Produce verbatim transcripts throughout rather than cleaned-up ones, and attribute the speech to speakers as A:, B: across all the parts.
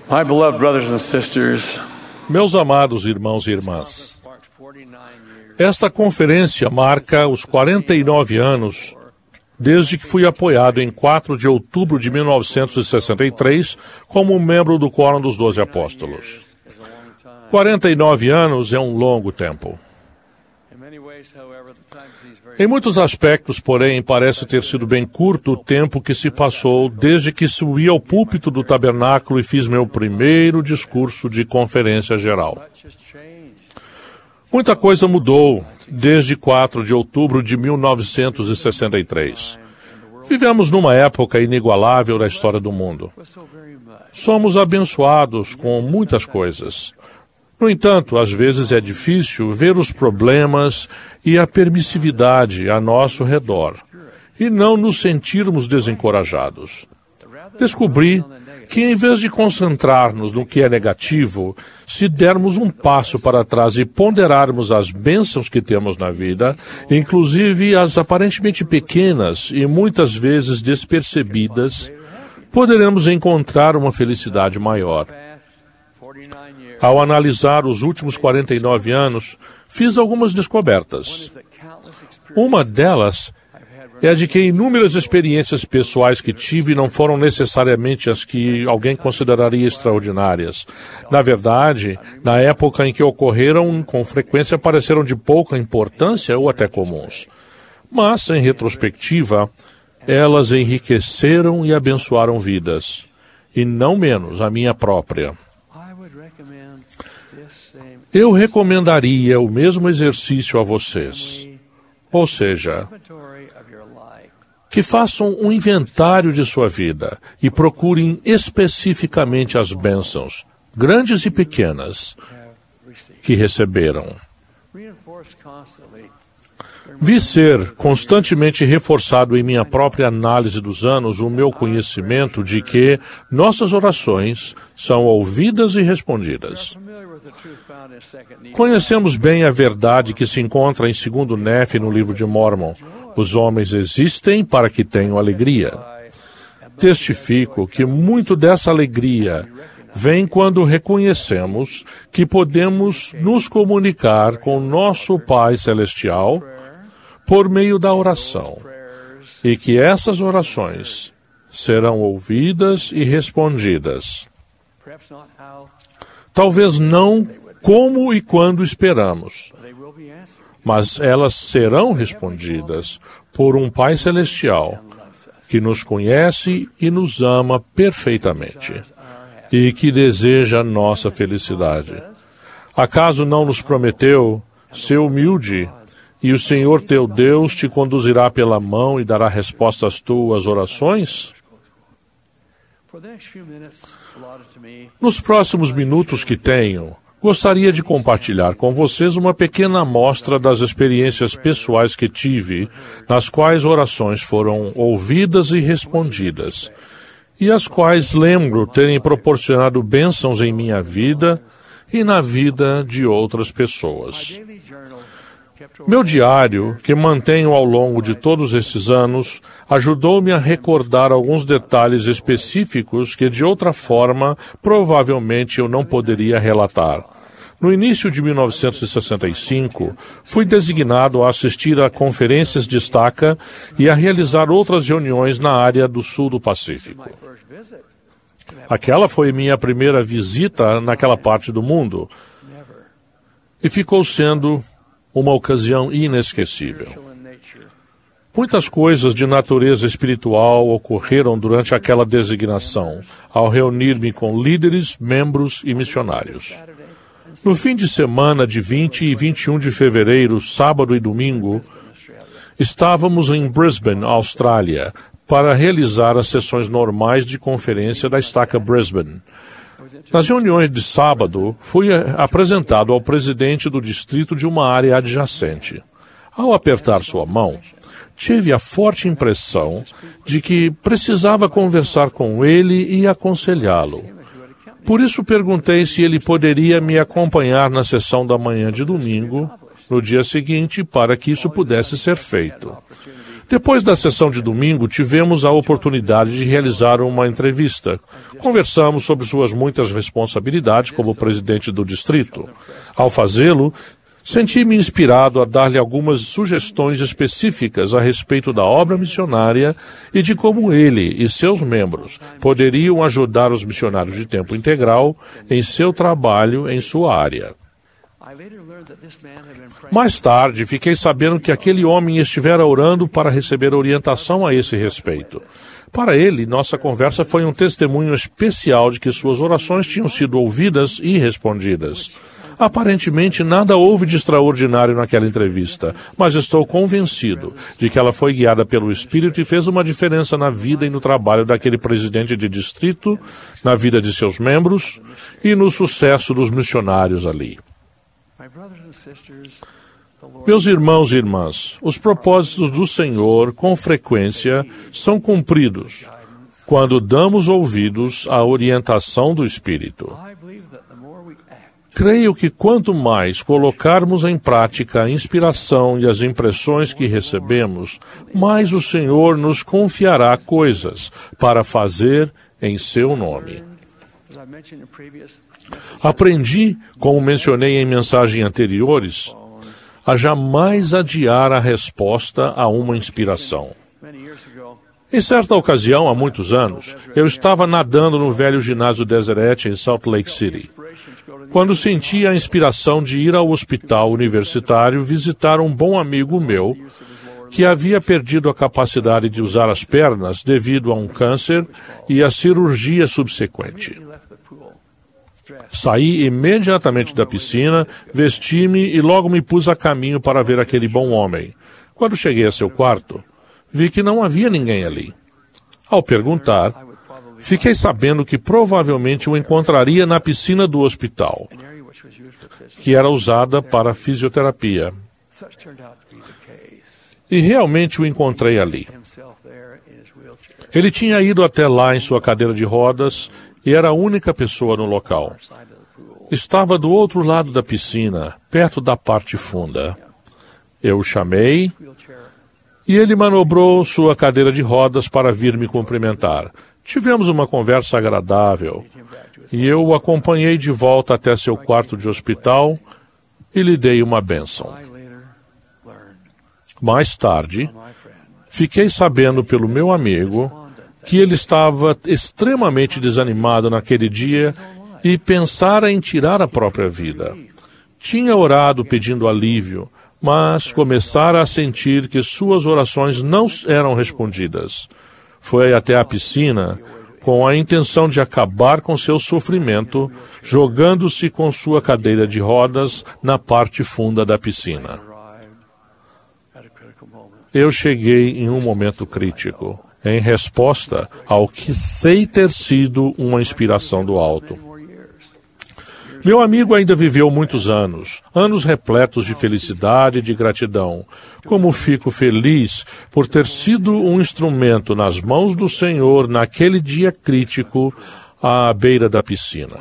A: My beloved brothers and sisters,
B: Meus amados irmãos e irmãs, esta conferência marca os quarenta e nove anos desde que fui apoiado em quatro de outubro de mil novecentos e sessenta e três como membro do Quórum dos Doze Apóstolos. quarenta e nove anos é um longo tempo. Em muitos aspectos, porém, parece ter sido bem curto o tempo que se passou desde que subi ao púlpito do tabernáculo e fiz meu primeiro discurso de conferência geral. Muita coisa mudou desde quatro de outubro de mil novecentos e sessenta e três. Vivemos numa época inigualável da história do mundo. Somos abençoados com muitas coisas. No entanto, às vezes é difícil ver os problemas e a permissividade a nosso redor e não nos sentirmos desencorajados. Descobri que, em vez de concentrar-nos no que é negativo, se dermos um passo para trás e ponderarmos as bênçãos que temos na vida, inclusive as aparentemente pequenas e muitas vezes despercebidas, poderemos encontrar uma felicidade maior. Ao analisar os últimos quarenta e nove anos, fiz algumas descobertas. Uma delas é a de que inúmeras experiências pessoais que tive não foram necessariamente as que alguém consideraria extraordinárias. Na verdade, na época em que ocorreram, com frequência pareceram de pouca importância ou até comuns. Mas, em retrospectiva, elas enriqueceram e abençoaram vidas, e não menos a minha própria. Eu recomendaria o mesmo exercício a vocês. Ou seja, que façam um inventário de sua vida e procurem especificamente as bênçãos, grandes e pequenas, que receberam. Vi ser constantemente reforçado em minha própria análise dos anos o meu conhecimento de que nossas orações são ouvidas e respondidas. Conhecemos bem a verdade que se encontra em segundo Nefe no livro de Mórmon. Os homens existem para que tenham alegria. Testifico que muito dessa alegria vem quando reconhecemos que podemos nos comunicar com nosso Pai Celestial por meio da oração, e que essas orações serão ouvidas e respondidas. Talvez não como e quando esperamos, mas elas serão respondidas por um Pai Celestial que nos conhece e nos ama perfeitamente e que deseja nossa felicidade. Acaso não nos prometeu ser humilde e o Senhor teu Deus te conduzirá pela mão e dará resposta às tuas orações? Nos próximos minutos que tenho, gostaria de compartilhar com vocês uma pequena amostra das experiências pessoais que tive, nas quais orações foram ouvidas e respondidas, e as quais lembro terem proporcionado bênçãos em minha vida e na vida de outras pessoas. Meu diário, que mantenho ao longo de todos esses anos, ajudou-me a recordar alguns detalhes específicos que, de outra forma, provavelmente eu não poderia relatar. No início de mil novecentos e sessenta e cinco, fui designado a assistir a conferências de estaca e a realizar outras reuniões na área do sul do Pacífico. Aquela foi minha primeira visita naquela parte do mundo e ficou sendo uma ocasião inesquecível. Muitas coisas de natureza espiritual ocorreram durante aquela designação, ao reunir-me com líderes, membros e missionários. No fim de semana de vinte e vinte e um de fevereiro, sábado e domingo, estávamos em Brisbane, Austrália, para realizar as sessões normais de conferência da Estaca Brisbane. Nas reuniões de sábado, fui apresentado ao presidente do distrito de uma área adjacente. Ao apertar sua mão, tive a forte impressão de que precisava conversar com ele e aconselhá-lo. Por isso perguntei se ele poderia me acompanhar na sessão da manhã de domingo, no dia seguinte, para que isso pudesse ser feito. Depois da sessão de domingo, tivemos a oportunidade de realizar uma entrevista. Conversamos sobre suas muitas responsabilidades como presidente do distrito. Ao fazê-lo, senti-me inspirado a dar-lhe algumas sugestões específicas a respeito da obra missionária e de como ele e seus membros poderiam ajudar os missionários de tempo integral em seu trabalho em sua área. Mais tarde, fiquei sabendo que aquele homem estivera orando para receber orientação a esse respeito. Para ele, nossa conversa foi um testemunho especial de que suas orações tinham sido ouvidas e respondidas. Aparentemente, nada houve de extraordinário naquela entrevista, mas estou convencido de que ela foi guiada pelo Espírito e fez uma diferença na vida e no trabalho daquele presidente de distrito, na vida de seus membros e no sucesso dos missionários ali. Meus irmãos e irmãs, os propósitos do Senhor, com frequência, são cumpridos quando damos ouvidos à orientação do Espírito. Creio que quanto mais colocarmos em prática a inspiração e as impressões que recebemos, mais o Senhor nos confiará coisas para fazer em seu nome. Aprendi, como mencionei em mensagens anteriores, a jamais adiar a resposta a uma inspiração. Em certa ocasião, há muitos anos, eu estava nadando no velho ginásio Deseret em Salt Lake City, quando senti a inspiração de ir ao hospital universitário visitar um bom amigo meu que havia perdido a capacidade de usar as pernas devido a um câncer e a cirurgia subsequente. Saí imediatamente da piscina, vesti-me e logo me pus a caminho para ver aquele bom homem. Quando cheguei a seu quarto, vi que não havia ninguém ali. Ao perguntar, fiquei sabendo que provavelmente o encontraria na piscina do hospital, que era usada para fisioterapia. E realmente o encontrei ali. Ele tinha ido até lá em sua cadeira de rodas e era a única pessoa no local. Estava do outro lado da piscina, perto da parte funda. Eu o chamei e ele manobrou sua cadeira de rodas para vir me cumprimentar. Tivemos uma conversa agradável e eu o acompanhei de volta até seu quarto de hospital e lhe dei uma bênção. Mais tarde, fiquei sabendo pelo meu amigo que ele estava extremamente desanimado naquele dia e pensara em tirar a própria vida. Tinha orado pedindo alívio, mas começara a sentir que suas orações não eram respondidas. Foi até a piscina com a intenção de acabar com seu sofrimento, jogando-se com sua cadeira de rodas na parte funda da piscina. Eu cheguei em um momento crítico, em resposta ao que sei ter sido uma inspiração do alto. Meu amigo ainda viveu muitos anos, anos repletos de felicidade e de gratidão. Como fico feliz por ter sido um instrumento nas mãos do Senhor naquele dia crítico à beira da piscina.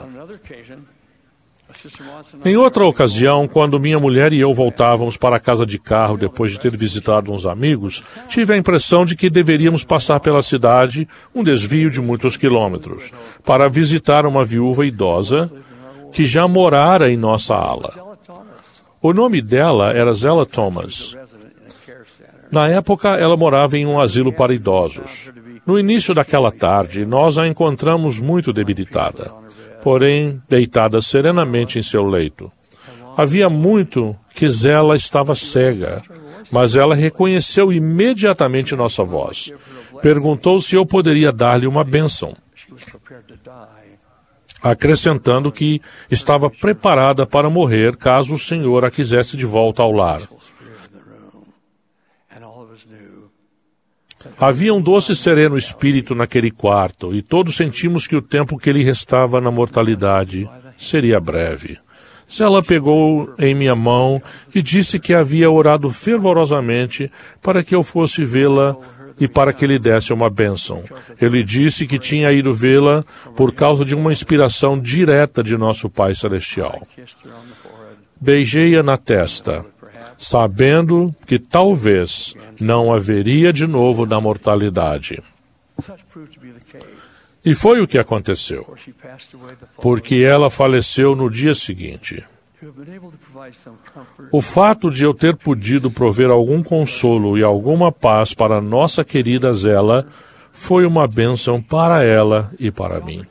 B: Em outra ocasião, quando minha mulher e eu voltávamos para a casa de carro depois de ter visitado uns amigos, tive a impressão de que deveríamos passar pela cidade, um desvio de muitos quilômetros, para visitar uma viúva idosa que já morara em nossa ala. O nome dela era Zella Thomas. Na época, ela morava em um asilo para idosos. No início daquela tarde, nós a encontramos muito debilitada, porém deitada serenamente em seu leito. Havia muito que Zella estava cega, mas ela reconheceu imediatamente nossa voz. Perguntou se eu poderia dar-lhe uma bênção, acrescentando que estava preparada para morrer caso o Senhor a quisesse de volta ao lar. Havia um doce e sereno espírito naquele quarto, e todos sentimos que o tempo que lhe restava na mortalidade seria breve. Zella pegou em minha mão e disse que havia orado fervorosamente para que eu fosse vê-la e para que lhe desse uma bênção. Ele disse que tinha ido vê-la por causa de uma inspiração direta de nosso Pai Celestial. Beijei-a na testa. sabendo que talvez não haveria de novo na mortalidade. E foi o que aconteceu, porque ela faleceu no dia seguinte. O fato de eu ter podido prover algum consolo e alguma paz para nossa querida Zela foi uma bênção para ela e para mim.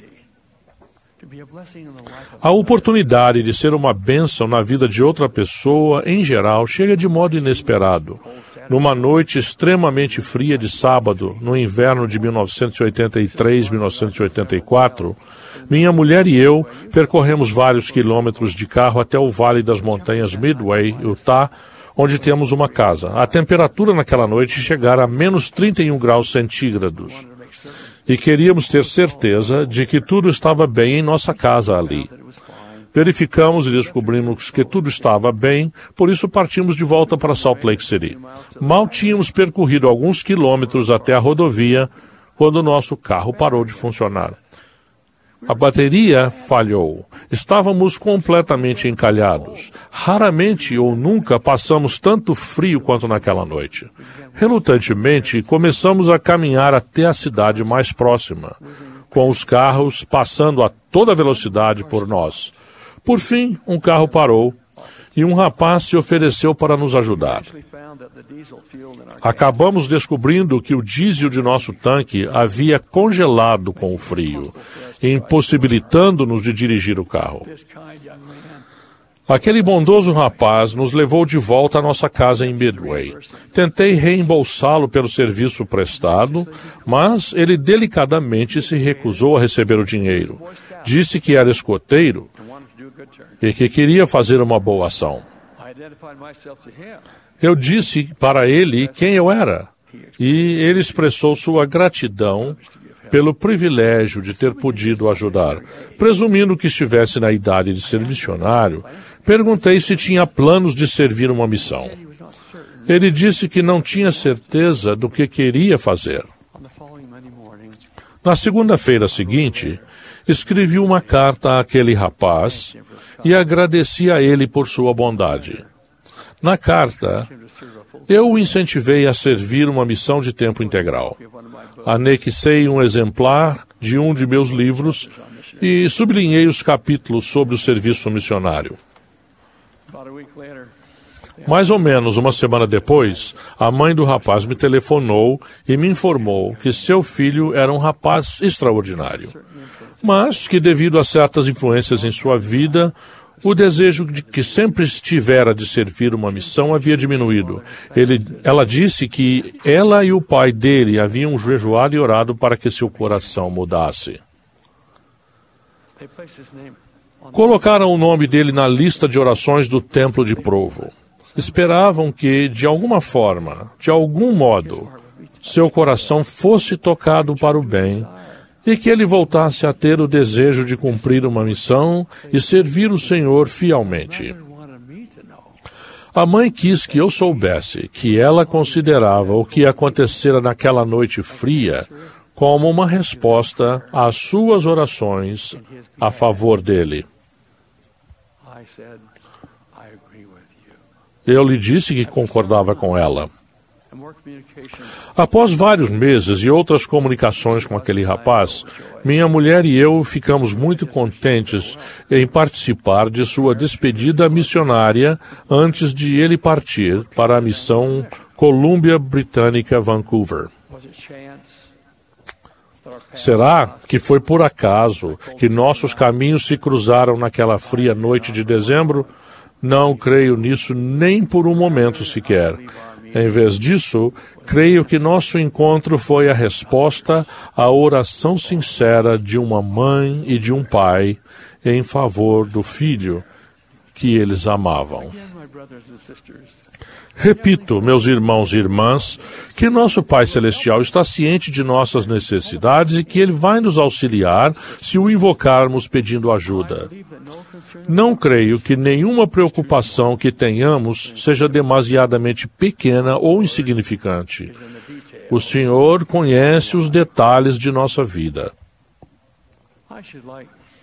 B: A oportunidade de ser uma bênção na vida de outra pessoa, em geral, chega de modo inesperado. Numa noite extremamente fria de sábado, no inverno de mil novecentos e oitenta e três, mil novecentos e oitenta e quatro, minha mulher e eu percorremos vários quilômetros de carro até o Vale das Montanhas Midway, Utah, onde temos uma casa. A temperatura naquela noite chegara a menos trinta e um graus centígrados. E queríamos ter certeza de que tudo estava bem em nossa casa ali. Verificamos e descobrimos que tudo estava bem, por isso partimos de volta para Salt Lake City. Mal tínhamos percorrido alguns quilômetros até a rodovia quando o nosso carro parou de funcionar. A bateria falhou. Estávamos completamente encalhados. Raramente ou nunca passamos tanto frio quanto naquela noite. Relutantemente, começamos a caminhar até a cidade mais próxima, com os carros passando a toda velocidade por nós. Por fim, um carro parou e um rapaz se ofereceu para nos ajudar. Acabamos descobrindo que o diesel de nosso tanque havia congelado com o frio, impossibilitando-nos de dirigir o carro. Aquele bondoso rapaz nos levou de volta à nossa casa em Midway. Tentei reembolsá-lo pelo serviço prestado, mas ele delicadamente se recusou a receber o dinheiro. Disse que era escoteiro e que queria fazer uma boa ação. Eu disse para ele quem eu era, e ele expressou sua gratidão pelo privilégio de ter podido ajudar. Presumindo que estivesse na idade de ser missionário, perguntei se tinha planos de servir uma missão. Ele disse que não tinha certeza do que queria fazer. Na segunda-feira seguinte, escrevi uma carta àquele rapaz e agradeci a ele por sua bondade. Na carta, eu o incentivei a servir uma missão de tempo integral. Anexei um exemplar de um de meus livros e sublinhei os capítulos sobre o serviço missionário. Mais ou menos uma semana depois, a mãe do rapaz me telefonou e me informou que seu filho era um rapaz extraordinário, mas que, devido a certas influências em sua vida, o desejo de que sempre estivera de servir uma missão havia diminuído. Ele, ela disse que ela e o pai dele haviam jejuado e orado para que seu coração mudasse. Colocaram o nome dele na lista de orações do Templo de Provo. Esperavam que, de alguma forma, de algum modo, seu coração fosse tocado para o bem e que ele voltasse a ter o desejo de cumprir uma missão e servir o Senhor fielmente. A mãe quis que eu soubesse que ela considerava o que acontecera naquela noite fria como uma resposta às suas orações a favor dele. Eu lhe disse que concordava com ela. Após vários meses e outras comunicações com aquele rapaz, minha mulher e eu ficamos muito contentes em participar de sua despedida missionária antes de ele partir para a missão Colômbia Britânica, Vancouver. Será que foi por acaso que nossos caminhos se cruzaram naquela fria noite de dezembro? Não creio nisso nem por um momento sequer. Em vez disso, creio que nosso encontro foi a resposta à oração sincera de uma mãe e de um pai em favor do filho que eles amavam. Repito, meus irmãos e irmãs, que nosso Pai Celestial está ciente de nossas necessidades e que Ele vai nos auxiliar se o invocarmos pedindo ajuda. Não creio que nenhuma preocupação que tenhamos seja demasiadamente pequena ou insignificante. O Senhor conhece os detalhes de nossa vida.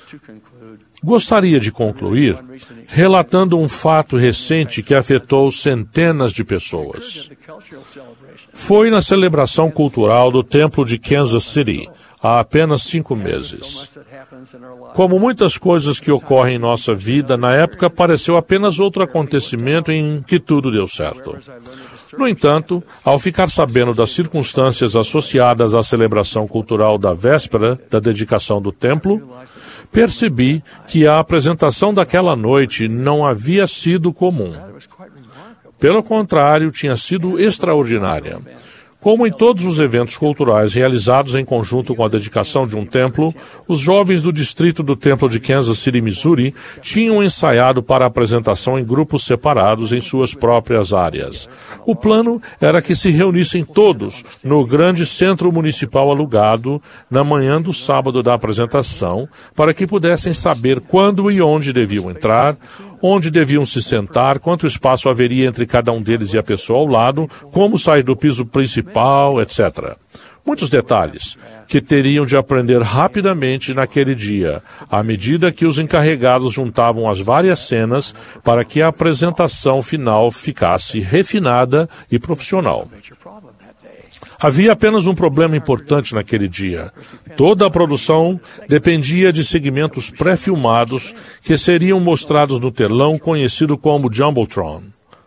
B: Gostaria de concluir relatando um fato recente que afetou centenas de pessoas. Foi na celebração cultural do Templo de Kansas City, há apenas cinco meses. Como muitas coisas que ocorrem em nossa vida, na época pareceu apenas outro acontecimento em que tudo deu certo. No entanto, ao ficar sabendo das circunstâncias associadas à celebração cultural da véspera da dedicação do templo, percebi que a apresentação daquela noite não havia sido comum. Pelo contrário, tinha sido extraordinária. Como em todos os eventos culturais realizados em conjunto com a dedicação de um templo, os jovens do distrito do Templo de Kansas City, Missouri, tinham ensaiado para a apresentação em grupos separados em suas próprias áreas. O plano era que se reunissem todos no grande centro municipal alugado na manhã do sábado da apresentação, para que pudessem saber quando e onde deviam entrar, onde deviam se sentar, quanto espaço haveria entre cada um deles e a pessoa ao lado, como sair do piso principal, etcétera. Muitos detalhes que teriam de aprender rapidamente naquele dia, à medida que os encarregados juntavam as várias cenas para que a apresentação final ficasse refinada e profissional. Havia apenas um problema importante naquele dia. Toda a produção dependia de segmentos pré-filmados que seriam mostrados no telão conhecido como Jumbotron.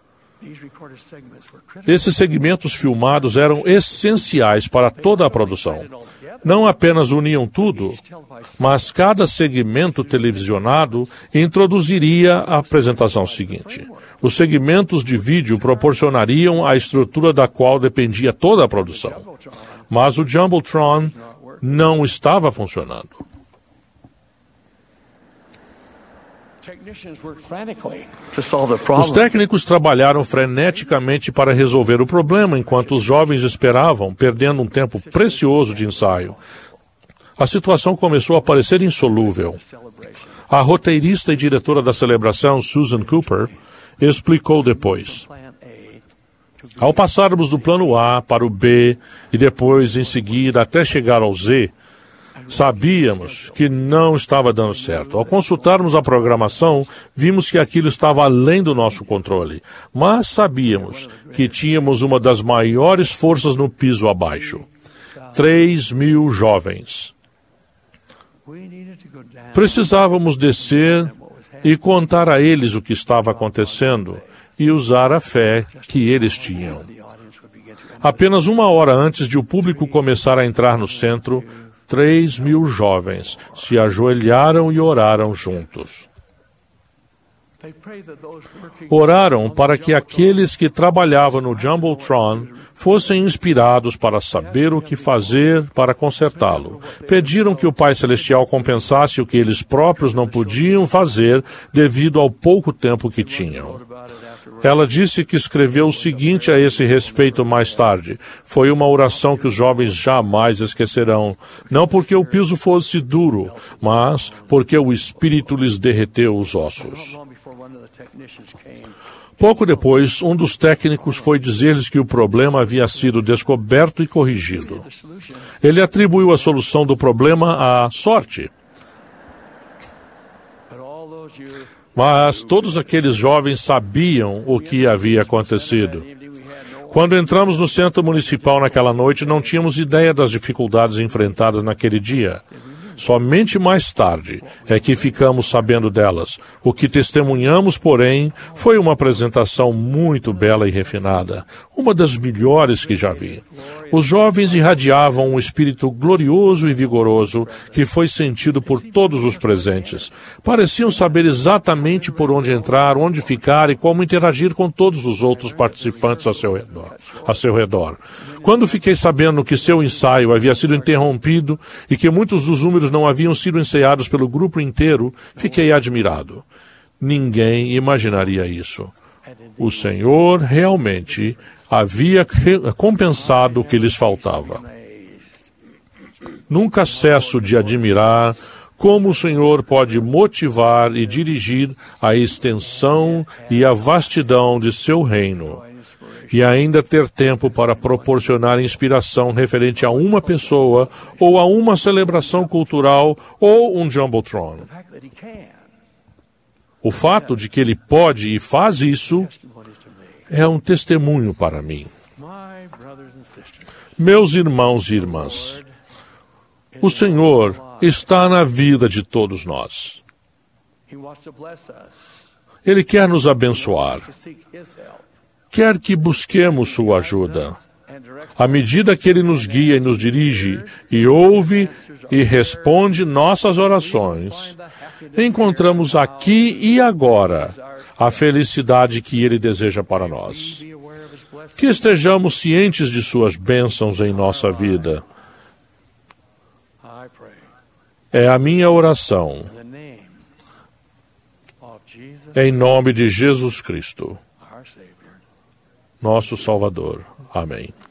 B: Esses segmentos filmados eram essenciais para toda a produção. Não apenas uniam tudo, mas cada segmento televisionado introduziria a apresentação seguinte. Os segmentos de vídeo proporcionariam a estrutura da qual dependia toda a produção. Mas o Jumbotron não estava funcionando. Os técnicos trabalharam freneticamente para resolver o problema enquanto os jovens esperavam, perdendo um tempo precioso de ensaio. A situação começou a parecer insolúvel. A roteirista e diretora da celebração, Susan Cooper, explicou depois. Ao passarmos do plano A para o B e depois, em seguida, até chegar ao Z, sabíamos que não estava dando certo. Ao consultarmos a programação, vimos que aquilo estava além do nosso controle. Mas sabíamos que tínhamos uma das maiores forças no piso abaixo. Três mil jovens. Precisávamos descer e contar a eles o que estava acontecendo e usar a fé que eles tinham. Apenas uma hora antes de o público começar a entrar no centro, três mil jovens se ajoelharam e oraram juntos. Oraram para que aqueles que trabalhavam no Jumbotron fossem inspirados para saber o que fazer para consertá-lo. Pediram que o Pai Celestial compensasse o que eles próprios não podiam fazer devido ao pouco tempo que tinham. Ela disse que escreveu o seguinte a esse respeito mais tarde. Foi uma oração que os jovens jamais esquecerão. Não porque o piso fosse duro, mas porque o Espírito lhes derreteu os ossos. Pouco depois, um dos técnicos foi dizer-lhes que o problema havia sido descoberto e corrigido. Ele atribuiu a solução do problema à sorte. Mas todos aqueles jovens sabiam o que havia acontecido. Quando entramos no centro municipal naquela noite, não tínhamos ideia das dificuldades enfrentadas naquele dia. Somente mais tarde é que ficamos sabendo delas. O que testemunhamos, porém, foi uma apresentação muito bela e refinada, uma das melhores que já vi. Os jovens irradiavam um espírito glorioso e vigoroso que foi sentido por todos os presentes. Pareciam saber exatamente por onde entrar, onde ficar e como interagir com todos os outros participantes a seu redor. A seu redor. Quando fiquei sabendo que seu ensaio havia sido interrompido e que muitos dos números não haviam sido ensaiados pelo grupo inteiro, fiquei admirado. Ninguém imaginaria isso. O Senhor realmente havia compensado o que lhes faltava. Nunca cesso de admirar como o Senhor pode motivar e dirigir a extensão e a vastidão de seu reino. e ainda ter tempo para proporcionar inspiração referente a uma pessoa ou a uma celebração cultural ou um Jumbotron. O fato de que ele pode e faz isso é um testemunho para mim. Meus irmãos e irmãs, o Senhor está na vida de todos nós. Ele quer nos abençoar. Quer que busquemos sua ajuda. À medida que Ele nos guia e nos dirige, e ouve e responde nossas orações, encontramos aqui e agora a felicidade que Ele deseja para nós. Que estejamos cientes de suas bênçãos em nossa vida. É a minha oração. Em nome de Jesus Cristo, nosso Salvador. Amém.